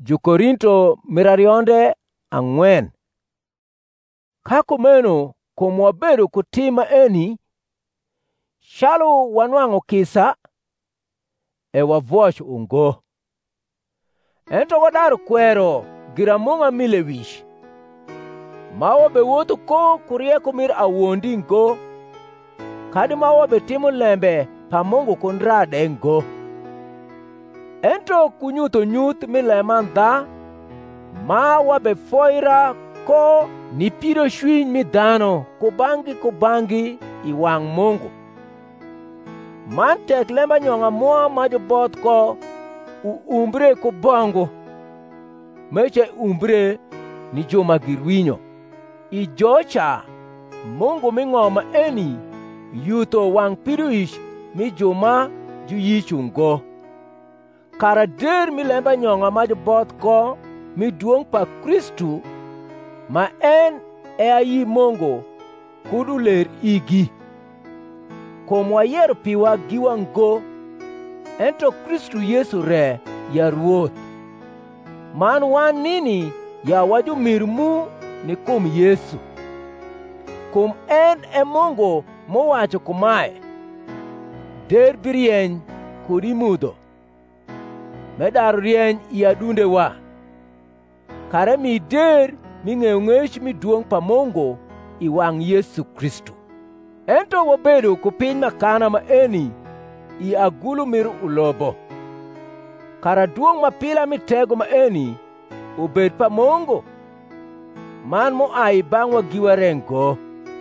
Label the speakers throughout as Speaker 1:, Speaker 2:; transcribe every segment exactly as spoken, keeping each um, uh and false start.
Speaker 1: Jokorinto mirarionde ang'wen. Ka kumeno kum wabedo kutim eni, chalo wanwang'o kisa, e wavoch ungo. Ento wadaro kwero giramung'a mile wich, ma wabewuotho ko kurieko mir awuondi ngo, kadi ma wabetimo lembe pa Mungu kunrade ngo. Ento kunyutho nyuth mileman dha, ma wabefoira ko nipiro chwiny mi dhano kubangi kubangi i wang' Mungu. Man tek lemba nyong'a mwa ma joboth ko uumbre kubongo, meche umbre ni joma girwinyo. I jocha Mungu ming'oma eni yutho wang' pido ich mi joma juyich ungo. Kara der mi lemba nyong'a ma joboth ko mi duong' pa Kristu, ma en e ayi Mungu kudu ler igi. Kum wayiero piwa giwa ngo, ento Kristu Yesu re ya Ruoth. Man wan nini ya wajumir mu ni kum Yesu. Kum en e Mungu mowacho kumae: der birieny kodi mudho, medaro rieny i adundewa. Kare mi der mi ng'eyo ng'ech mi duong' pa Mungu i wang' Yesu Kristu. Ento wabedo kupiny makana ma eni i agulu mir ulobo. Kara duong' mapila mitego ma eni obed pa Mungu, man moai bang'wa giwa rengo.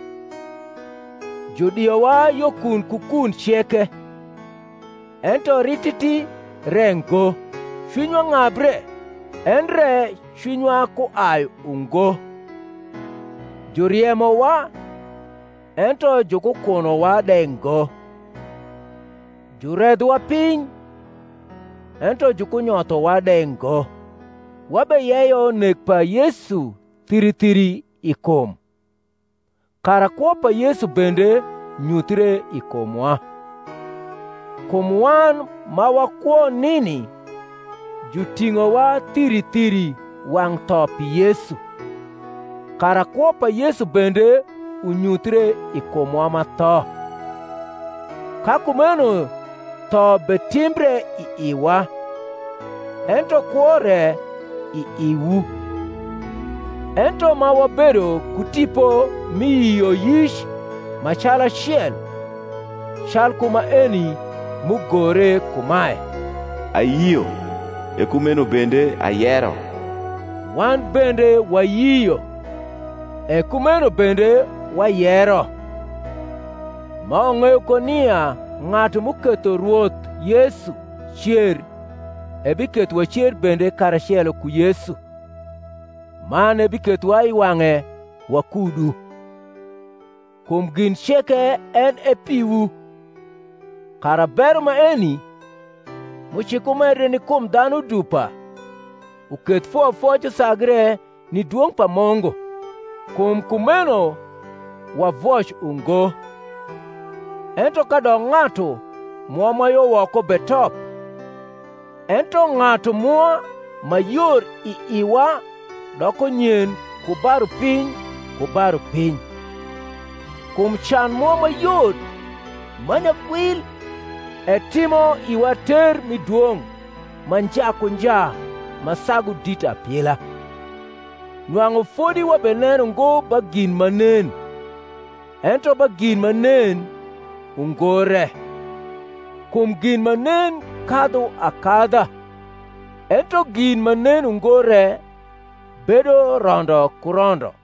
Speaker 1: Jodiyowa yokun kukun cheke, ento rititi rengo. Chunywa ng'abre, endre chunywa kuai ungo. Joriemowa, ento jokukonowa dengo. Joredhwa piny, ento jokunyothowa dengo. Wabeyeyo nek pa Yesu thiri thiri i kum. Kara kwo pa Yesu bende nyuthre i kumwa. Kum wan ma wakwo nini, juting'owa thiri thiri wang' tho pi Yesu. Kara kwo pa Yesu bende unyuthre i kumwa matho. Ka kumeno tho betimbre i iwa, ento kwore i iwu. Ento ma wabedo kutipo miyo yish machal achiel, chal kuma eni mugore kumae:
Speaker 2: ayio, e kumeno bende ayiero.
Speaker 1: Wan bende wayiyo, e kumeno bende wayiero. Ma ong'eyo konia ng'ato moketho Ruoth Yesu chier, ebiketwa chier bende karachiel ku Yesu. Mane biketwa i wang'e wakudu. Kum gin cheke en e piwu. Kara ber ma eni muchiko mere ni kum dhano dupa uket fo foch sagre ni duong' pa Mungu. Kum kumeno wavoch ungo. Ento kadong ng'ato mwa mayo woko betop, ento ng'ato mwa mayor i iwa doko nyen kubaru piny kubaru piny. Kum chan mwa mayot manyakwil e timo iwa ter miduong' manjako nja masagu dit apila. Nwang'o fodi wabeneno ngo bagin manen, ento bagin manen ungore. Kum gin manen kadho akadha, ento gin manen ungore bedo rondo kurondo.